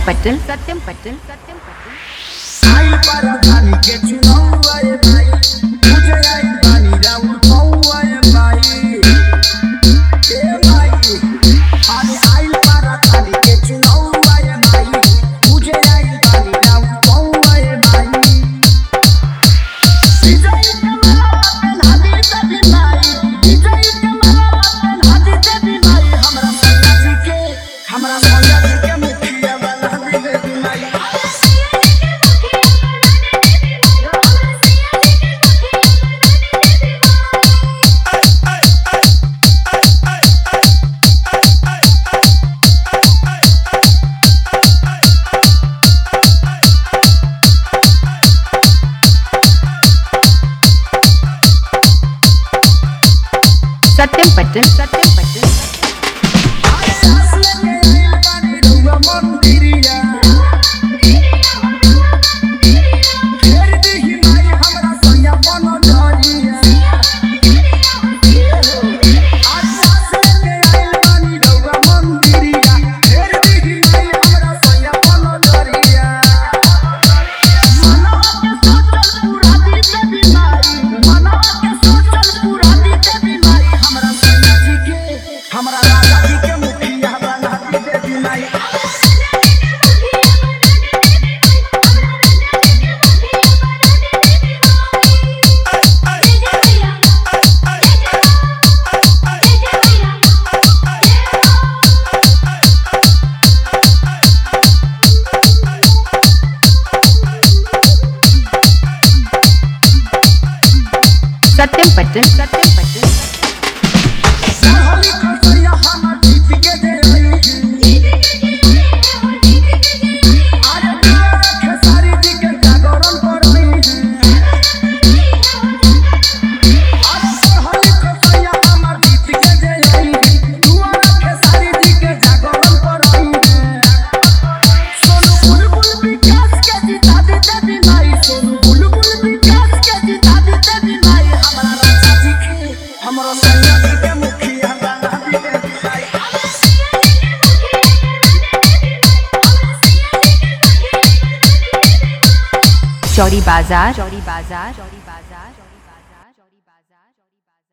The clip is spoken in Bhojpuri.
पटेल आई परधानी के चुनाव आए भाई, मुझे आई पानी राउर पाऊ आए भाई, ए भाई अरे आई परधानी के चुनाव आए भाई, मुझे आई पानी राउर पाऊ आए भाई, विजय कमला अपन हादी देवी भाई, विजय कमला अपन हादी देवी भाई, हमरा सैया जी के मुखिया बना देवी भाई। सत्यम पटेल हमरा राजा जी के मुखिया बना देवी माई। सत्यम पटेल चौरी बाजार